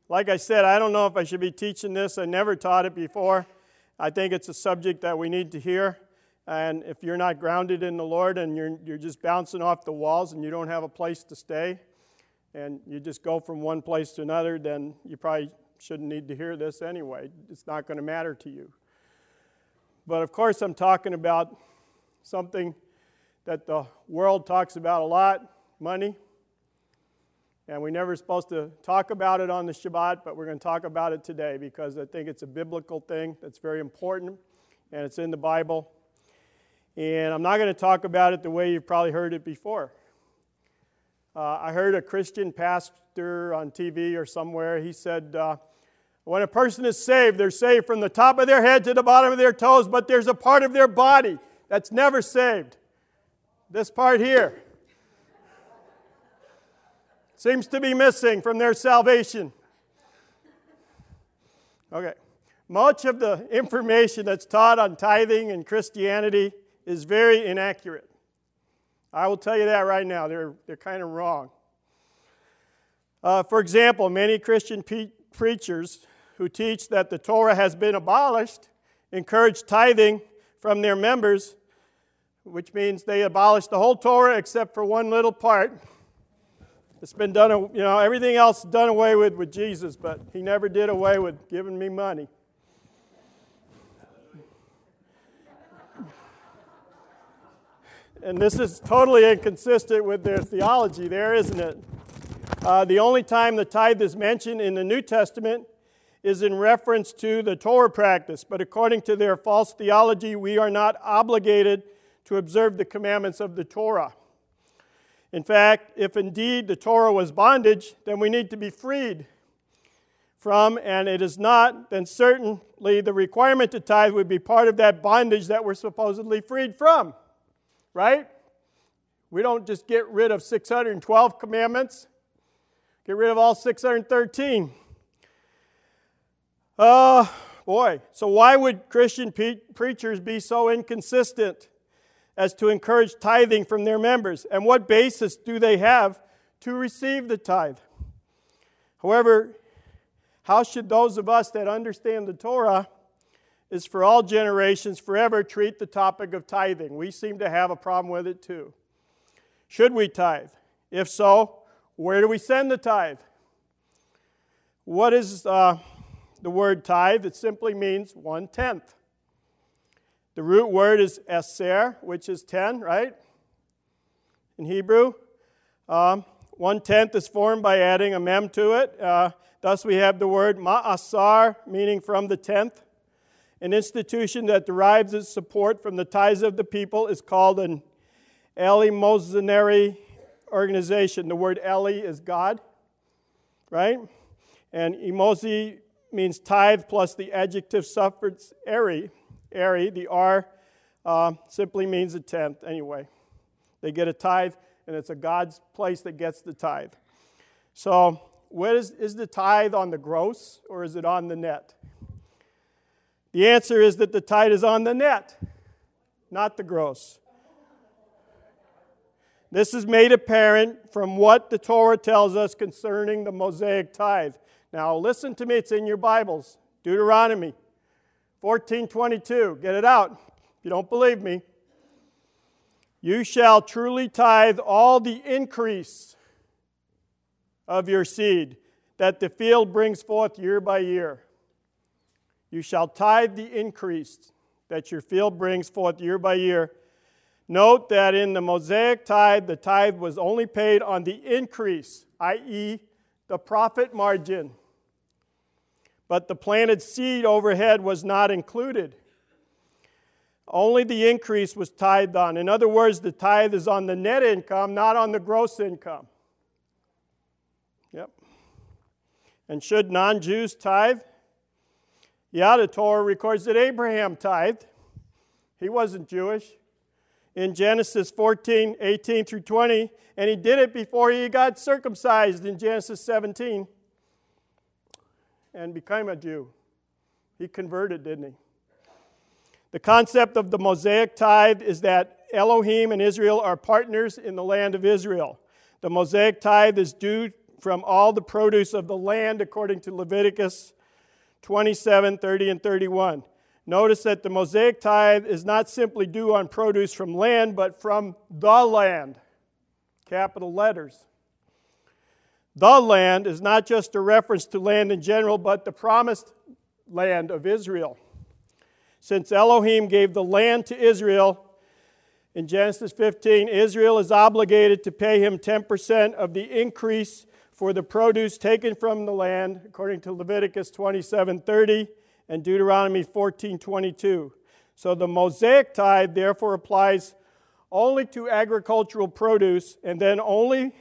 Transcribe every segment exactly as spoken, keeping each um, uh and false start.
Like I said, I don't know if I should be teaching this. I never taught it before. I think it's a subject that we need to hear. And if you're not grounded in the Lord and you're, you're just bouncing off the walls and you don't have a place to stay, and you just go from one place to another, then you probably shouldn't need to hear this anyway. It's not going to matter to you. But of course, I'm talking about something that the world talks about a lot, money. And we're never supposed to talk about it on the Shabbat, but we're going to talk about it today because I think it's a biblical thing that's very important, and it's in the Bible. And I'm not going to talk about it the way you've probably heard it before. Uh, I heard a Christian pastor on T V or somewhere, he said, uh, when a person is saved, they're saved from the top of their head to the bottom of their toes, but there's a part of their body that's never saved. This part here seems to be missing from their salvation. Okay. Much of the information that's taught on tithing and Christianity is very inaccurate. I will tell you that right now. They're, they're kind of wrong. Uh, for example, many Christian pe- preachers who teach that the Torah has been abolished encourage tithing from their members, which means they abolish the whole Torah except for one little part. It's been done, you know, everything else done away with with Jesus, but he never did away with giving me money. And this is totally inconsistent with their theology there, isn't it? Uh, the only time the tithe is mentioned in the New Testament is in reference to the Torah practice. But according to their false theology, we are not obligated to observe the commandments of the Torah. In fact, if indeed the Torah was bondage, then we need to be freed from, and it is not, then certainly the requirement to tithe would be part of that bondage that we're supposedly freed from. Right? We don't just get rid of six hundred twelve commandments. Get rid of all six hundred thirteen. Uh, boy. So why would Christian pe- preachers be so inconsistent as to encourage tithing from their members? And what basis do they have to receive the tithe? However, how should those of us that understand the Torah is for all generations forever treat the topic of tithing? We seem to have a problem with it too. Should we tithe? If so, where do we send the tithe? What is uh, the word tithe? It simply means one-tenth. The root word is eser, which is ten, right? In Hebrew. Um, one-tenth is formed by adding a mem to it. Uh, thus we have the word ma'asar, meaning from the tenth. An institution that derives its support from the tithes of the people is called an eleemosynary organization. The word Eli is God, right? And emosi means tithe plus the adjective suffix eri. Eri, the R, uh, simply means a tenth anyway. They get a tithe, and it's a God's place that gets the tithe. So, what is, is the tithe on the gross, or is it on the net? The answer is that the tithe is on the net, not the gross. This is made apparent from what the Torah tells us concerning the Mosaic tithe. Now, listen to me. It's in your Bibles. Deuteronomy fourteen twenty-two. Get it out if you don't believe me. You shall truly tithe all the increase of your seed that the field brings forth year by year. You shall tithe the increase that your field brings forth year by year. Note that in the Mosaic tithe, the tithe was only paid on the increase, that is the profit margin. But the planted seed overhead was not included. Only the increase was tithed on. In other words, the tithe is on the net income, not on the gross income. Yep. And should non-Jews tithe? Yeah, the Torah records that Abraham tithed. He wasn't Jewish. In Genesis fourteen, eighteen through twenty, and he did it before he got circumcised in Genesis seventeen and became a Jew. He converted, didn't he? The concept of the Mosaic tithe is that Elohim and Israel are partners in the land of Israel. The Mosaic tithe is due from all the produce of the land, according to Leviticus twenty-seven, thirty, and thirty-one. Notice that the Mosaic tithe is not simply due on produce from land, but from the land. Capital letters. The land is not just a reference to land in general, but the promised land of Israel. Since Elohim gave the land to Israel in Genesis fifteen, Israel is obligated to pay him ten percent of the increase for the produce taken from the land, according to Leviticus twenty-seven, thirty and Deuteronomy fourteen, twenty-two. So the Mosaic tithe therefore applies only to agricultural produce, and then only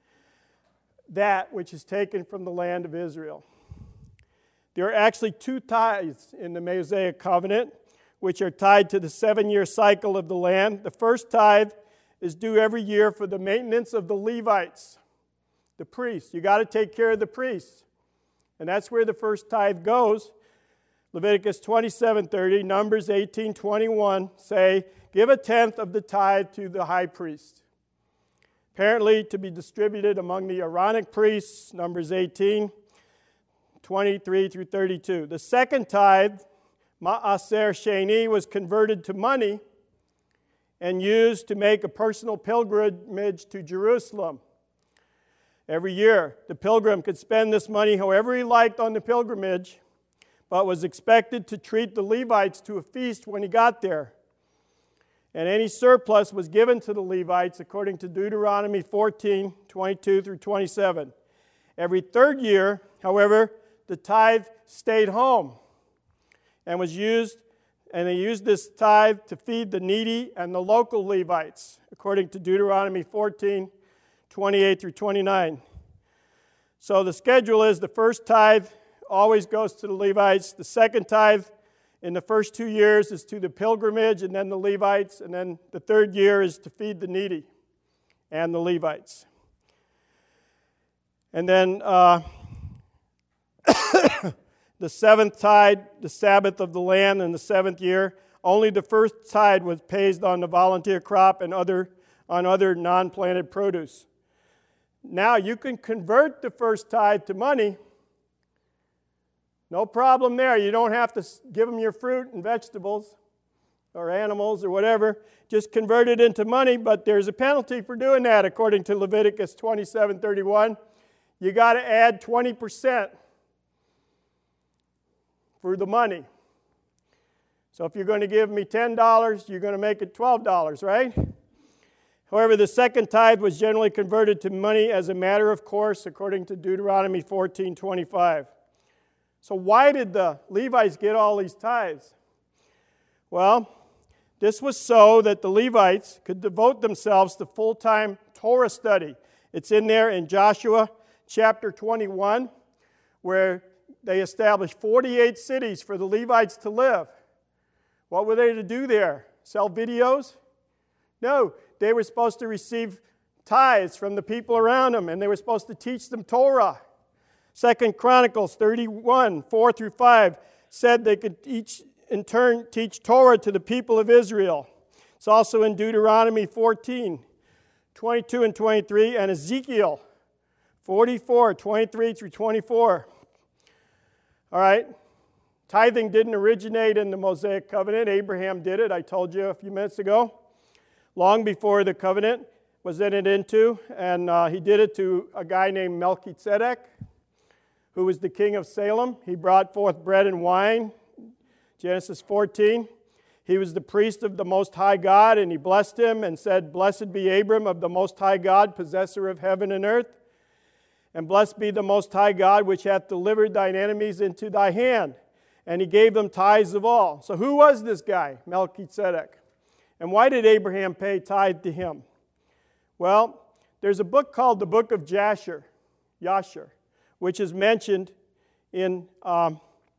that which is taken from the land of Israel. There are actually two tithes in the Mosaic covenant, which are tied to the seven-year cycle of the land. The first tithe is due every year for the maintenance of the Levites, the priests. You got to take care of the priests. And that's where the first tithe goes. Leviticus twenty-seven, thirty, Numbers eighteen, twenty-one say, give a tenth of the tithe to the high priest. Apparently to be distributed among the Aaronic priests, Numbers eighteen, twenty-three through thirty-two. The second tithe, Ma'aser Sheni, was converted to money and used to make a personal pilgrimage to Jerusalem. Every year, the pilgrim could spend this money however he liked on the pilgrimage, but was expected to treat the Levites to a feast when he got there. And any surplus was given to the Levites according to Deuteronomy fourteen, twenty-two through twenty-seven. Every third year, however, the tithe stayed home and was used, and they used this tithe to feed the needy and the local Levites, according to Deuteronomy fourteen, twenty-eight through twenty-nine. So the schedule is the first tithe always goes to the Levites. The second tithe in the first two years is to the pilgrimage and then the Levites. And then the third year is to feed the needy and the Levites. And then uh, the seventh tithe, the Sabbath of the land in the seventh year, only the first tithe was paid on the volunteer crop and other on other non-planted produce. Now you can convert the first tithe to money. No problem there. You don't have to give them your fruit and vegetables or animals or whatever. Just convert it into money, but there's a penalty for doing that according to Leviticus twenty-seven, thirty-one. You got to add twenty percent for the money. So if you're going to give me ten dollars, you're going to make it twelve dollars, right? However, the second tithe was generally converted to money as a matter of course according to Deuteronomy fourteen, twenty-five. So why did the Levites get all these tithes? Well, this was so that the Levites could devote themselves to full-time Torah study. It's in there in Joshua chapter twenty-one, where they established forty-eight cities for the Levites to live. What were they to do there? Sell videos? No, they were supposed to receive tithes from the people around them, and they were supposed to teach them Torah. Second Chronicles thirty-one, four through five said they could each in turn teach Torah to the people of Israel. It's also in Deuteronomy fourteen, twenty-two and twenty-three, and Ezekiel forty-four, twenty-three through twenty-four. All right, tithing didn't originate in the Mosaic covenant. Abraham did it, I told you a few minutes ago. Long before the covenant was entered into, and uh, he did it to a guy named Melchizedek, who was the king of Salem. He brought forth bread and wine, Genesis fourteen. He was the priest of the Most High God, and he blessed him and said, "Blessed be Abram of the Most High God, possessor of heaven and earth. And blessed be the Most High God, which hath delivered thine enemies into thy hand." And he gave them tithes of all. So who was this guy, Melchizedek? And why did Abraham pay tithe to him? Well, there's a book called the Book of Jasher, Yasher, which is mentioned in um,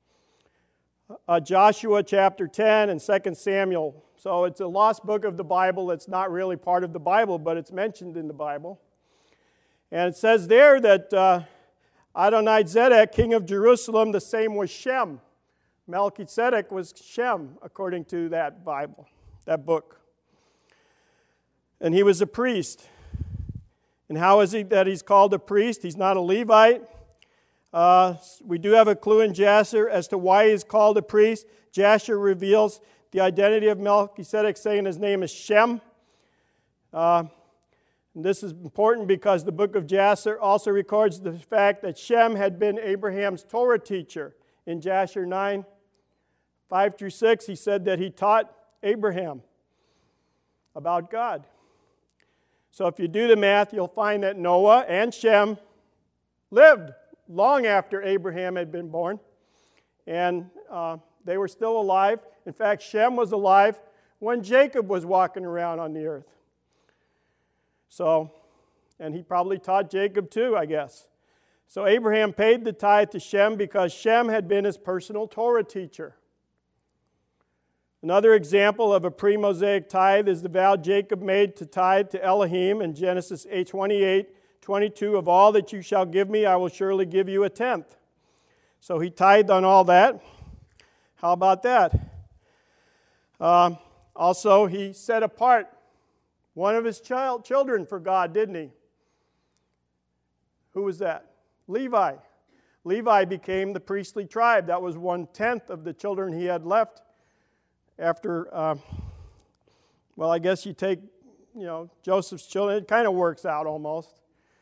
uh, Joshua chapter ten and Second Samuel. So it's a lost book of the Bible. It's not really part of the Bible, but it's mentioned in the Bible. And it says there that uh, Adonizedek, king of Jerusalem, the same was Shem. Melchizedek was Shem, according to that Bible, that book. And he was a priest. And how is it that he's called a priest? He's not a Levite. Uh, we do have a clue in Jasher as to why he's called a priest. Jasher reveals the identity of Melchizedek, saying his name is Shem. Uh, and this is important because the book of Jasher also records the fact that Shem had been Abraham's Torah teacher. In Jasher nine, five through six, he said that he taught Abraham about God. So if you do the math, you'll find that Noah and Shem lived long after Abraham had been born. And uh, they were still alive. In fact, Shem was alive when Jacob was walking around on the earth. So, and he probably taught Jacob too, I guess. So Abraham paid the tithe to Shem because Shem had been his personal Torah teacher. Another example of a pre-Mosaic tithe is the vow Jacob made to tithe to Elohim in Genesis eight twenty-eight, twenty-two, of all that you shall give me, I will surely give you a tenth. So he tithed on all that. How about that? Um, also, he set apart one of his child, children for God, didn't he? Who was that? Levi. Levi became the priestly tribe. That was one-tenth of the children he had left after, uh, well, I guess you take, you know, Joseph's children. It kind of works out almost.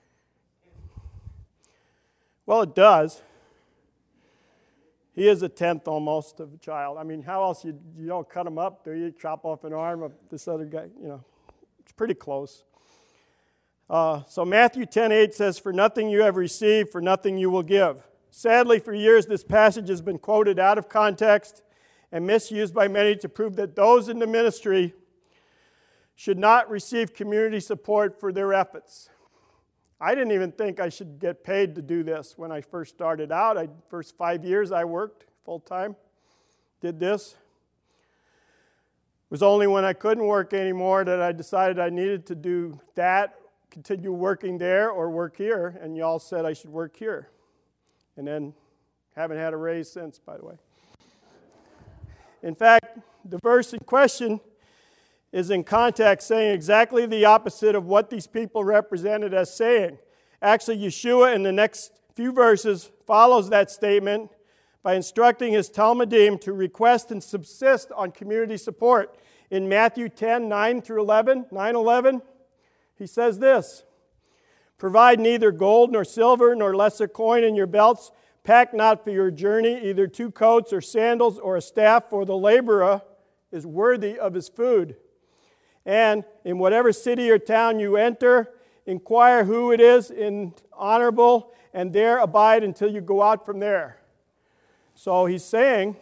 Well, it does. He is a tenth almost of a child. I mean, how else you, you don't cut him up, do you? Chop off an arm of this other guy, you know. It's pretty close. Uh, so Matthew ten eight says, "For nothing you have received, for nothing you will give." Sadly, for years, this passage has been quoted out of context and misused by many to prove that those in the ministry should not receive community support for their efforts. I didn't even think I should get paid to do this when I first started out. I, first five years I worked full-time, did this. It was only when I couldn't work anymore that I decided I needed to do that, continue working there or work here, and y'all said I should work here. And then haven't had a raise since, by the way. In fact, the verse in question is in context saying exactly the opposite of what these people represented as saying. Actually, Yeshua in the next few verses follows that statement by instructing his Talmudim to request and subsist on community support. In Matthew ten, nine through eleven, nine eleven, he says this, "Provide neither gold nor silver nor lesser coin in your belts. Pack not for your journey either two coats or sandals or a staff, for the laborer is worthy of his food. And in whatever city or town you enter, inquire who it is in honorable, and there abide until you go out from there." So he's saying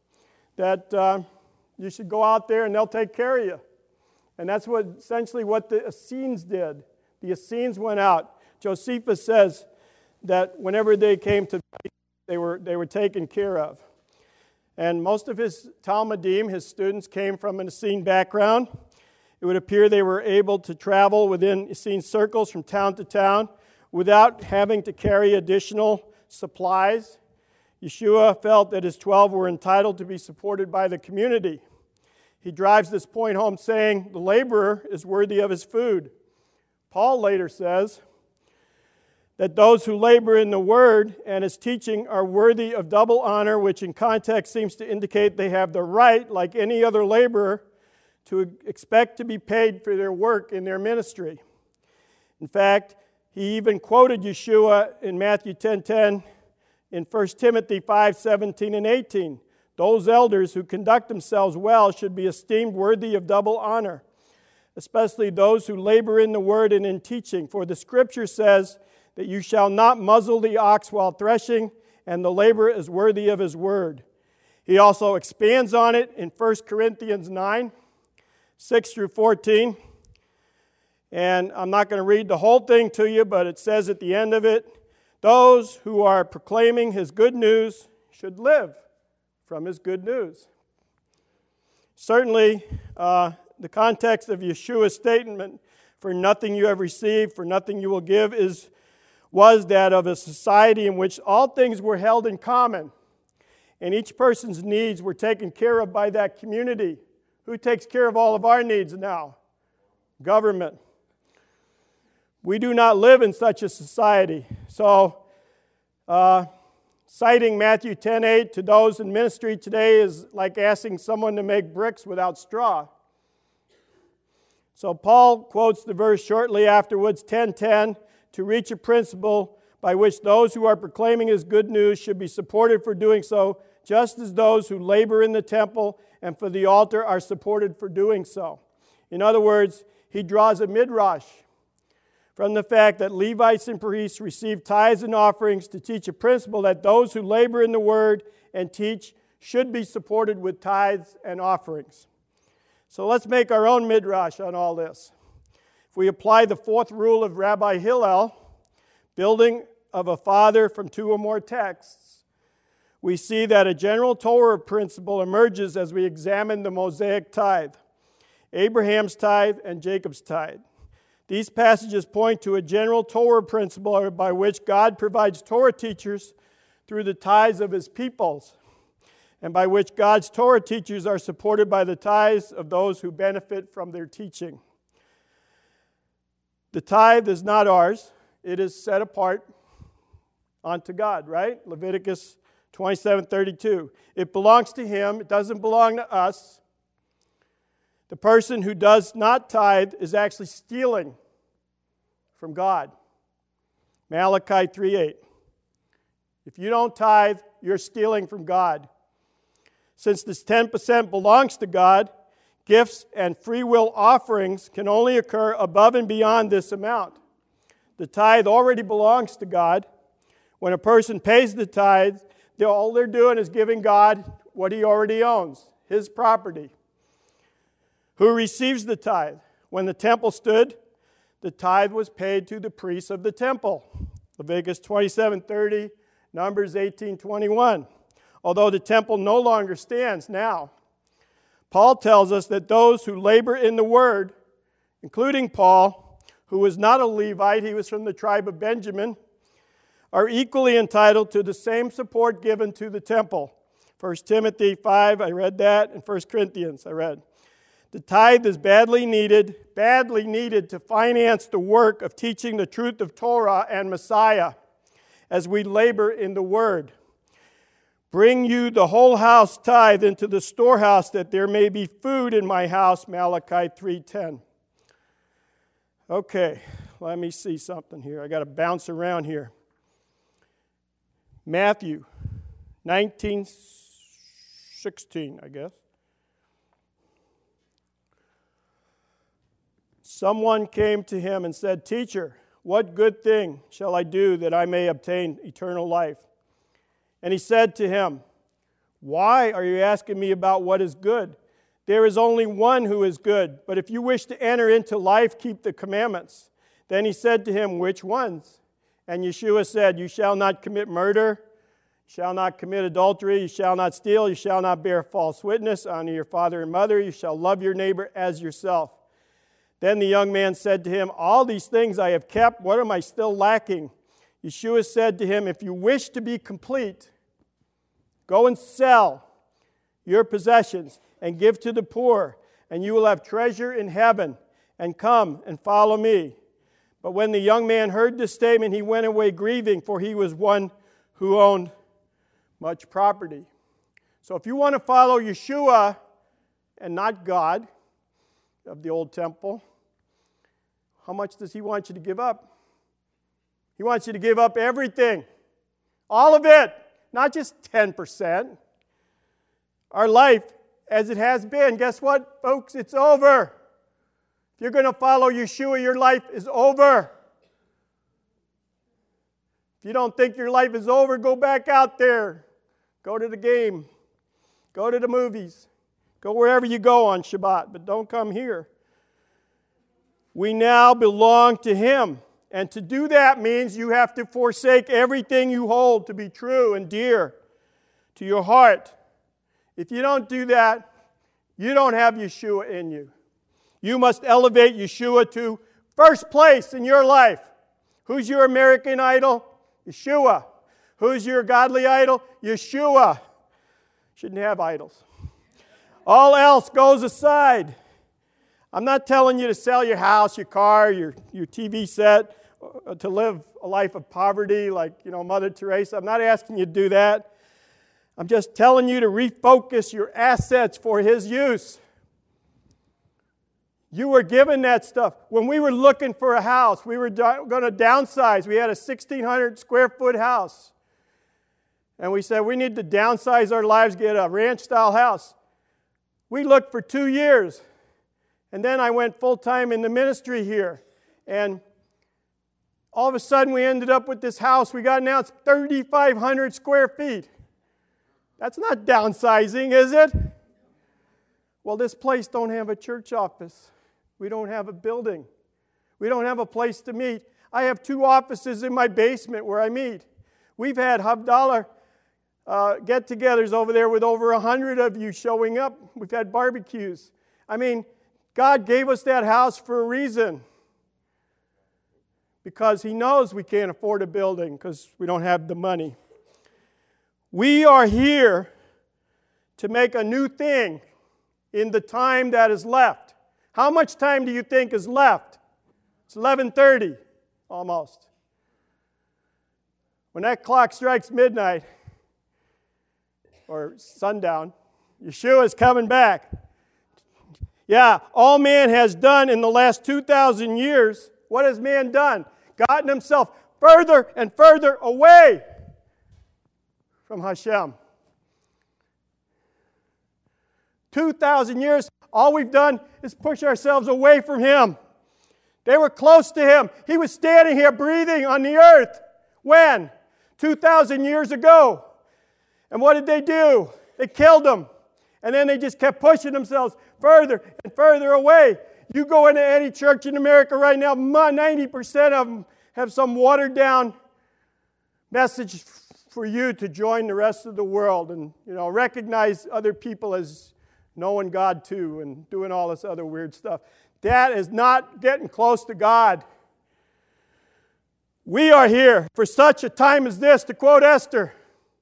that uh, you should go out there and they'll take care of you. And that's what essentially what the Essenes did. The Essenes went out. Josephus says that whenever they came to, they were, they were taken care of. And most of his Talmudim, his students, came from an Essene background. It would appear they were able to travel within Essene circles from town to town without having to carry additional supplies. Yeshua felt that his twelve were entitled to be supported by the community. He drives this point home saying, the laborer is worthy of his food. Paul later says that those who labor in the word and his teaching are worthy of double honor, which in context seems to indicate they have the right, like any other laborer, to expect to be paid for their work in their ministry. In fact, he even quoted Yeshua in Matthew ten ten in First Timothy five seventeen and eighteen. Those elders who conduct themselves well should be esteemed worthy of double honor, especially those who labor in the word and in teaching. For the scripture says that you shall not muzzle the ox while threshing, and the laborer is worthy of his word. He also expands on it in First Corinthians nine, six through fourteen. And I'm not going to read the whole thing to you, but it says at the end of it, those who are proclaiming his good news should live from his good news. Certainly, uh, the context of Yeshua's statement, for nothing you have received, for nothing you will give, is was that of a society in which all things were held in common, and each person's needs were taken care of by that community. Who takes care of all of our needs now? Government. We do not live in such a society. So, uh, citing Matthew ten eight to those in ministry today is like asking someone to make bricks without straw. So Paul quotes the verse shortly afterwards, ten ten, to reach a principle by which those who are proclaiming his good news should be supported for doing so, just as those who labor in the temple and for the altar are supported for doing so. In other words, he draws a midrash from the fact that Levites and priests receive tithes and offerings to teach a principle that those who labor in the word and teach should be supported with tithes and offerings. So let's make our own midrash on all this. If we apply the fourth rule of Rabbi Hillel, building of a father from two or more texts, we see that a general Torah principle emerges as we examine the Mosaic tithe, Abraham's tithe and Jacob's tithe. These passages point to a general Torah principle by which God provides Torah teachers through the tithes of his peoples, and by which God's Torah teachers are supported by the tithes of those who benefit from their teaching. The tithe is not ours. It is set apart unto God, right? Leviticus twenty-seven thirty-two. It belongs to him. It doesn't belong to us. The person who does not tithe is actually stealing from God. Malachi three eight. If you don't tithe, you're stealing from God. Since this ten percent belongs to God, gifts and free will offerings can only occur above and beyond this amount. The tithe already belongs to God. When a person pays the tithe, all they're doing is giving God what he already owns, his property. Who receives the tithe? When the temple stood, the tithe was paid to the priests of the temple. Leviticus twenty-seven thirty, Numbers eighteen twenty-one. Although the temple no longer stands now, Paul tells us that those who labor in the word, including Paul, who was not a Levite, he was from the tribe of Benjamin, are equally entitled to the same support given to the temple. First Timothy five, I read that, and First Corinthians, I read. The tithe is badly needed, badly needed to finance the work of teaching the truth of Torah and Messiah as we labor in the Word. Bring you the whole house tithe into the storehouse that there may be food in my house, Malachi three ten. Okay, let me see something here. I got to bounce around here. Matthew nineteen sixteen, I guess. Someone came to him and said, "Teacher, what good thing shall I do that I may obtain eternal life?" And he said to him, "Why are you asking me about what is good? There is only one who is good, but if you wish to enter into life, keep the commandments." Then he said to him, "Which ones?" And Yeshua said, "You shall not commit murder, you shall not commit adultery, you shall not steal, you shall not bear false witness, honor your father and mother, you shall love your neighbor as yourself." Then the young man said to him, "All these things I have kept, what am I still lacking?" Yeshua said to him, "If you wish to be complete, go and sell your possessions and give to the poor, and you will have treasure in heaven, and come and follow me." But when the young man heard this statement, he went away grieving, for he was one who owned much property. So if you want to follow Yeshua and not God of the old temple, how much does he want you to give up? He wants you to give up everything. All of it. Not just ten percent. Our life, as it has been, guess what, folks? It's over. If you're going to follow Yeshua, your life is over. If you don't think your life is over, go back out there. Go to the game. Go to the movies. Go wherever you go on Shabbat, but don't come here. We now belong to him. And to do that means you have to forsake everything you hold to be true and dear to your heart. If you don't do that, you don't have Yeshua in you. You must elevate Yeshua to first place in your life. Who's your American idol? Yeshua. Who's your godly idol? Yeshua. Shouldn't have idols. All else goes aside. I'm not telling you to sell your house, your car, your, your T V set, uh, to live a life of poverty like, you know, Mother Teresa. I'm not asking you to do that. I'm just telling you to refocus your assets for His use. You were given that stuff. When we were looking for a house, we were going to downsize. We had a sixteen hundred square foot house. And we said, we need to downsize our lives, get a ranch-style house. We looked for two years. And then I went full-time in the ministry here. And all of a sudden, we ended up with this house. We got now it's thirty-five hundred square feet. That's not downsizing, is it? Well, this place don't have a church office. We don't have a building. We don't have a place to meet. I have two offices in my basement where I meet. We've had Havdalah uh, get-togethers over there with over a hundred of you showing up. We've had barbecues. I mean, God gave us that house for a reason. Because He knows we can't afford a building because we don't have the money. We are here to make a new thing in the time that is left. How much time do you think is left? It's eleven thirty, almost. When that clock strikes midnight, or sundown, Yeshua is coming back. Yeah, all man has done in the last two thousand years, what has man done? Gotten himself further and further away from Hashem. two thousand years, all we've done is push ourselves away from Him. They were close to Him. He was standing here breathing on the earth. When? two thousand years ago. And what did they do? They killed Him. And then they just kept pushing themselves further and further away. You go into any church in America right now, ninety percent of them have some watered-down message for you to join the rest of the world and, you know, recognize other people as knowing God too and doing all this other weird stuff. That is not getting close to God. We are here for such a time as this, to quote Esther,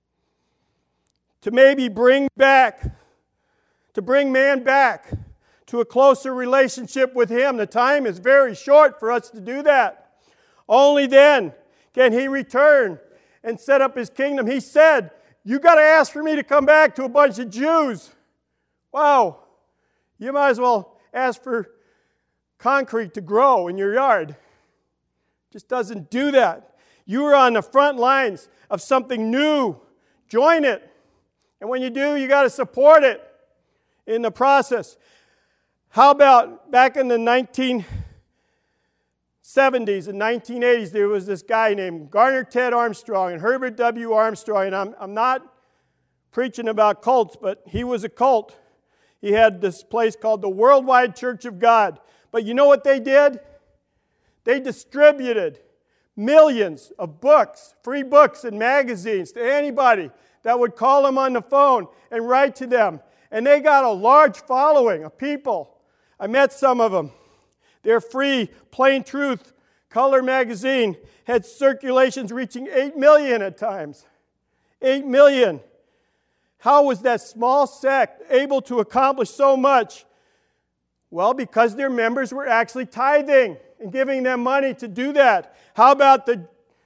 to maybe bring back, to bring man back to a closer relationship with Him. The time is very short for us to do that. Only then can He return and set up His kingdom. He said, you got to ask for me to come back to a bunch of Jews. Wow. You might as well ask for concrete to grow in your yard. Just doesn't do that. You are on the front lines of something new. Join it. And when you do, you got to support it in the process. How about back in the nineteen seventies and nineteen eighties, there was this guy named Garner Ted Armstrong and Herbert W. Armstrong. And I'm, I'm not preaching about cults, but he was a cult. He had this place called the Worldwide Church of God. But you know what they did? They distributed millions of books, free books and magazines to anybody that would call them on the phone and write to them. And they got a large following of people. I met some of them. Their free, Plain Truth color magazine had circulations reaching eight million at times. eight million. How was that small sect able to accomplish so much? Well, because their members were actually tithing and giving them money to do that. How about the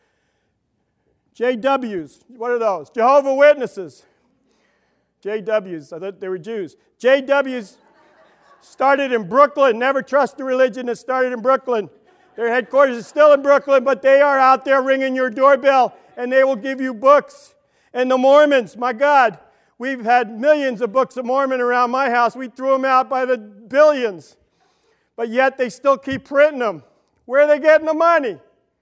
J Ws? What are those? Jehovah's Witnesses. J Ws, I thought they were Jews. J Ws started in Brooklyn. Never trust a religion that started in Brooklyn. Their headquarters is still in Brooklyn, but they are out there ringing your doorbell, and they will give you books. And the Mormons, my God, we've had millions of books of Mormon around my house. We threw them out by the billions. But yet they still keep printing them. Where are they getting the money?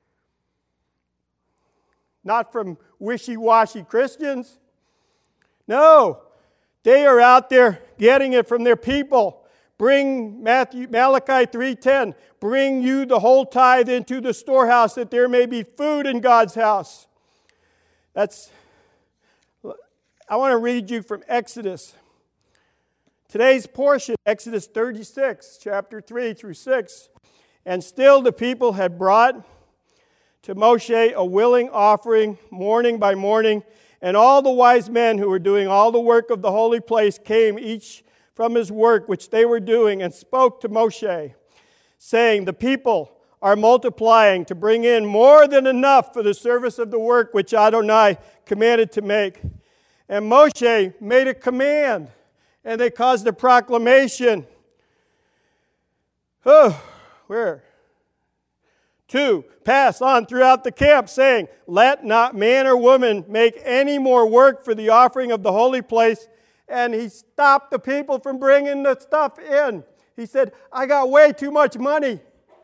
Not from wishy-washy Christians. No, they are out there getting it from their people. Bring Matthew, Malachi three ten. Bring you the whole tithe into the storehouse, that there may be food in God's house. That's. I want to read you from Exodus. Today's portion, Exodus thirty-six, chapter three through six. And still the people had brought to Moshe a willing offering morning by morning, and all the wise men who were doing all the work of the holy place came, each from his work which they were doing and spoke to Moshe, saying, the people are multiplying to bring in more than enough for the service of the work which Adonai commanded to make. And Moshe made a command, and they caused a proclamation. Oh, where? Two, pass on throughout the camp, saying, let not man or woman make any more work for the offering of the holy place. And he stopped the people from bringing the stuff in. He said, I got way too much money.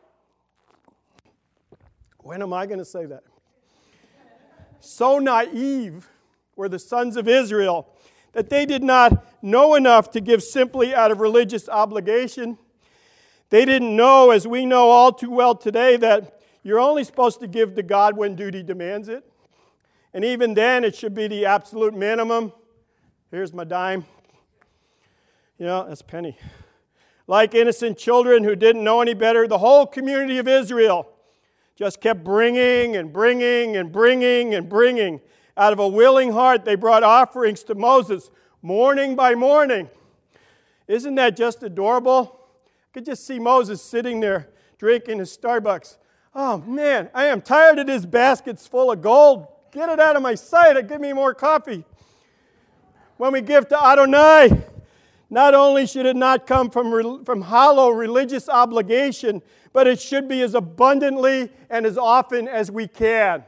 When am I going to say that? So naive were the sons of Israel that they did not know enough to give simply out of religious obligation. They didn't know, as we know all too well today, that you're only supposed to give to God when duty demands it. And even then, it should be the absolute minimum. Here's my dime. You know, that's a penny. Like innocent children who didn't know any better, the whole community of Israel just kept bringing and bringing and bringing and bringing. Out of a willing heart, they brought offerings to Moses morning by morning. Isn't that just adorable? I could just see Moses sitting there drinking his Starbucks. Oh man, I am tired of this baskets full of gold. Get it out of my sight and give me more coffee. When we give to Adonai, not only should it not come from, from hollow religious obligation, but it should be as abundantly and as often as we can.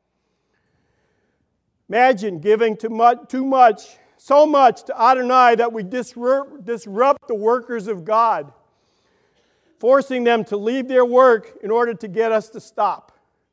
Imagine giving too much, too much, so much to Adonai that we disrupt, disrupt the workers of God, forcing them to leave their work in order to get us to stop.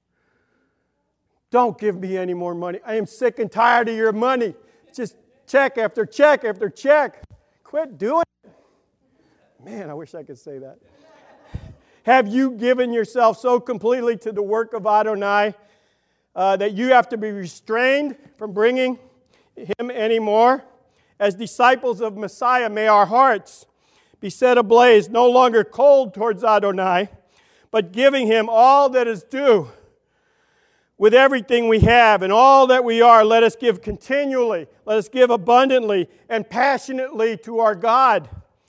Don't give me any more money. I am sick and tired of your money. Just check after check after check. Quit doing it. Man, I wish I could say that. Have you given yourself so completely to the work of Adonai uh, that you have to be restrained from bringing him anymore? As disciples of Messiah, may our hearts be set ablaze, no longer cold towards Adonai, but giving him all that is due. With everything we have and all that we are, let us give continually, let us give abundantly and passionately to our God.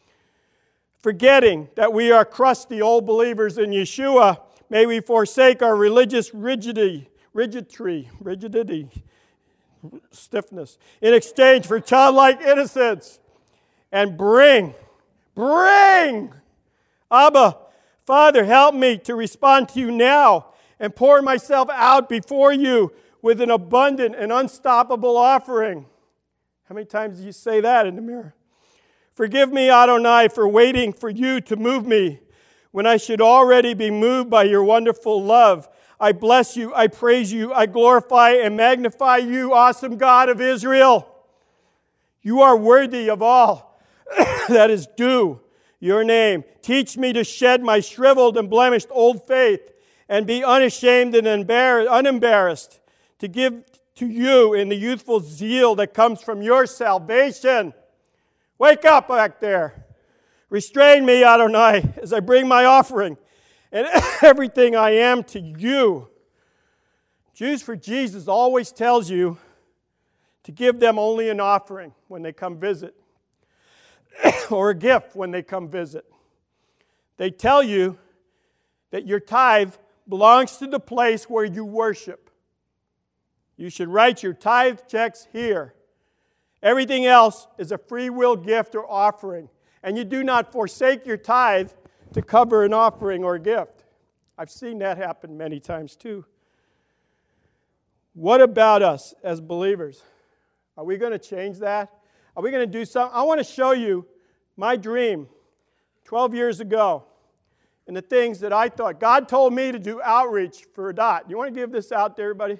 Forgetting that we are crusty old believers in Yeshua, may we forsake our religious rigidity, rigidity, rigidity, stiffness, in exchange for childlike innocence, and bring, bring, Abba, Father, help me to respond to you now and pour myself out before you with an abundant and unstoppable offering. How many times do you say that in the mirror? Forgive me, Adonai, for waiting for you to move me when I should already be moved by your wonderful love. I bless you, I praise you, I glorify and magnify you, awesome God of Israel. You are worthy of all that is due your name. Teach me to shed my shriveled and blemished old faith and be unashamed and unembarrassed to give to you in the youthful zeal that comes from your salvation. Wake up back there. Restrain me, Adonai, as I bring my offering and everything I am to you. Jews for Jesus always tells you to give them only an offering when they come visit or a gift when they come visit. They tell you that your tithe belongs to the place where you worship. You should write your tithe checks here. Everything else is a free will gift or offering. And you do not forsake your tithe to cover an offering or gift. I've seen that happen many times too. What about us as believers? Are we going to change that? Are we going to do something? I want to show you my dream twelve years ago and the things that I thought. God told me to do outreach for a dot. You want to give this out to everybody?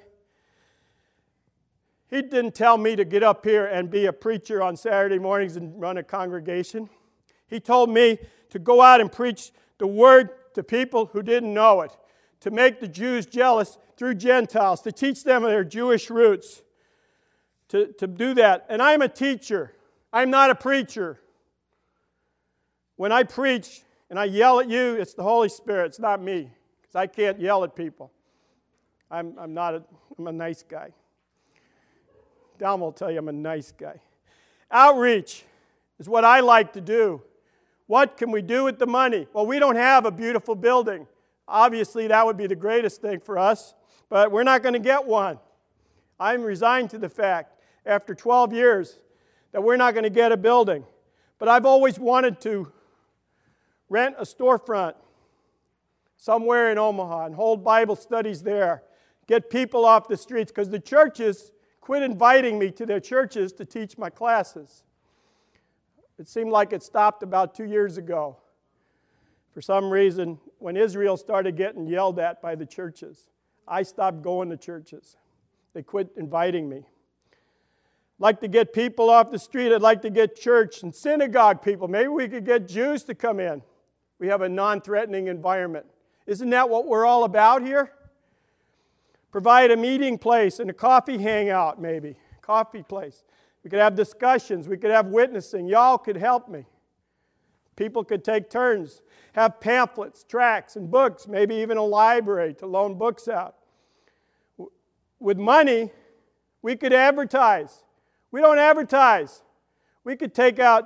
He didn't tell me to get up here and be a preacher on Saturday mornings and run a congregation. He told me to go out and preach the word to people who didn't know it, to make the Jews jealous through Gentiles, to teach them their Jewish roots, to, to do that. And I'm a teacher. I'm not a preacher. When I preach and I yell at you, it's the Holy Spirit. It's not me, because I can't yell at people. I'm, I'm not a, I'm a nice guy. Dom will tell you I'm a nice guy. Outreach is what I like to do. What can we do with the money? Well, we don't have a beautiful building. Obviously, that would be the greatest thing for us, but we're not going to get one. I'm resigned to the fact, after twelve years, that we're not going to get a building. But I've always wanted to rent a storefront somewhere in Omaha and hold Bible studies there, get people off the streets, because the churches quit inviting me to their churches to teach my classes. It seemed like it stopped about two years ago. For some reason, when Israel started getting yelled at by the churches, I stopped going to churches. They quit inviting me. I'd like to get people off the street. I'd like to get church and synagogue people. Maybe we could get Jews to come in. We have a non-threatening environment. Isn't that what we're all about here? Provide a meeting place and a coffee hangout, maybe. Coffee place. We could have discussions. We could have witnessing. Y'all could help me. People could take turns. Have pamphlets, tracts, and books. Maybe even a library to loan books out. With money, we could advertise. We don't advertise. We could take out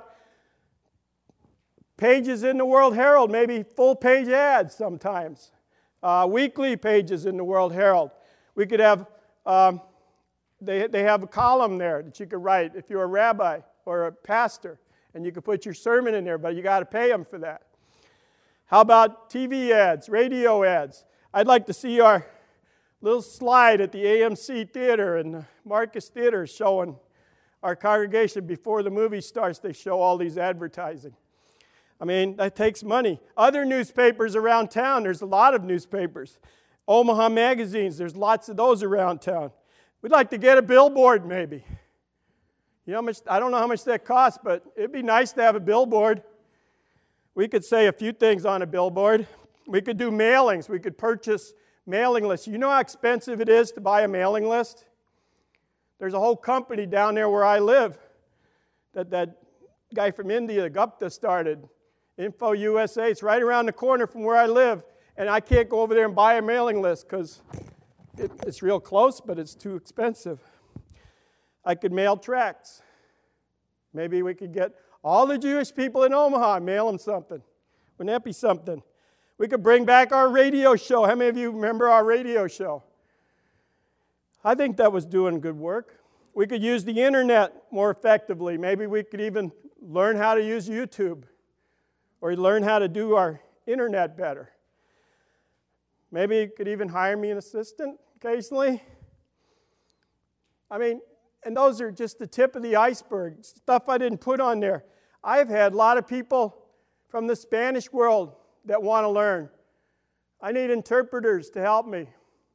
pages in the World Herald, maybe full-page ads sometimes. Uh, weekly pages in the World Herald. We could have, um, they, they have a column there that you could write if you're a rabbi or a pastor, and you could put your sermon in there, but you got to pay them for that. How about T V ads, radio ads? I'd like to see our little slide at the A M C Theater and the Marcus Theater showing our congregation before the movie starts. They show all these advertising. I mean, that takes money. Other newspapers around town, there's a lot of newspapers. Omaha magazines, there's lots of those around town. We'd like to get a billboard maybe. You know how much, I don't know how much that costs, but it'd be nice to have a billboard. We could say a few things on a billboard. We could do mailings. We could purchase mailing lists. You know how expensive it is to buy a mailing list? There's a whole company down there where I live that that guy from India, Gupta, started. Info U S A. It's right around the corner from where I live. And I can't go over there and buy a mailing list because it, it's real close, but it's too expensive. I could mail tracts. Maybe we could get all the Jewish people in Omaha and mail them something. Wouldn't that be something? We could bring back our radio show. How many of you remember our radio show? I think that was doing good work. We could use the internet more effectively. Maybe we could even learn how to use YouTube or learn how to do our internet better. Maybe you could even hire me an assistant occasionally. I mean, and those are just the tip of the iceberg, stuff I didn't put on there. I've had a lot of people from the Spanish world that want to learn. I need interpreters to help me.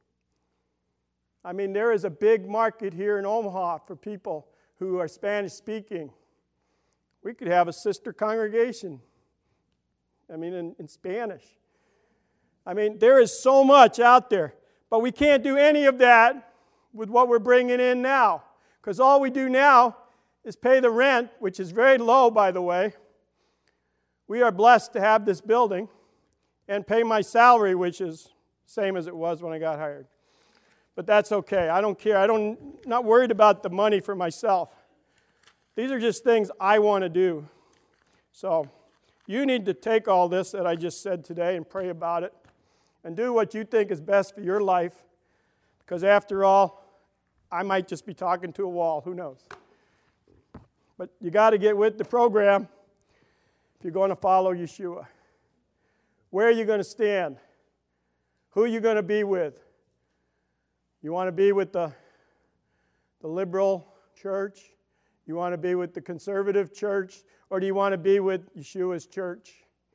I mean, there is a big market here in Omaha for people who are Spanish speaking. We could have a sister congregation, I mean, in, in Spanish. I mean, there is so much out there, but we can't do any of that with what we're bringing in now, because all we do now is pay the rent, which is very low, by the way. We are blessed to have this building, and pay my salary, which is the same as it was when I got hired. But that's okay. I don't care. I don't, not worried about the money for myself. These are just things I want to do. So you need to take all this that I just said today and pray about it and do what you think is best for your life, because after all, I might just be talking to a wall. Who knows? But you got to get with the program if you're going to follow Yeshua. Where are you going to stand? Who are you going to be with? You want to be with the, the liberal church? You want to be with the conservative church? Or do you want to be with Yeshua's church?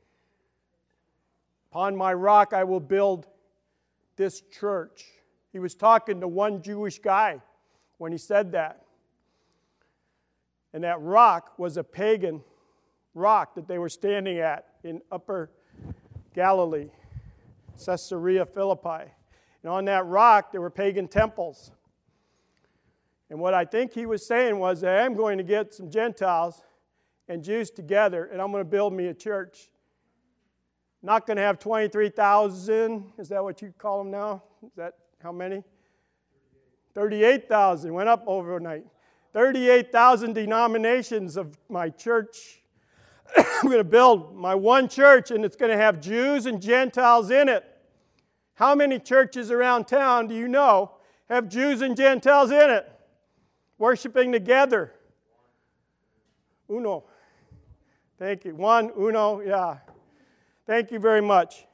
Upon my rock I will build this church. He was talking to one Jewish guy when he said that. And that rock was a pagan rock that they were standing at in Upper Galilee, Caesarea Philippi. And on that rock there were pagan temples. And what I think he was saying was that I'm going to get some Gentiles and Jews together, and I'm going to build me a church. Not going to have twenty-three thousand. Is that what you call them now? Is that how many? thirty-eight thousand. Went up overnight. thirty-eight thousand denominations of my church. I'm going to build my one church, and it's going to have Jews and Gentiles in it. How many churches around town do you know have Jews and Gentiles in it? Worshiping together. Uno. Thank you. One, uno, yeah. Thank you very much.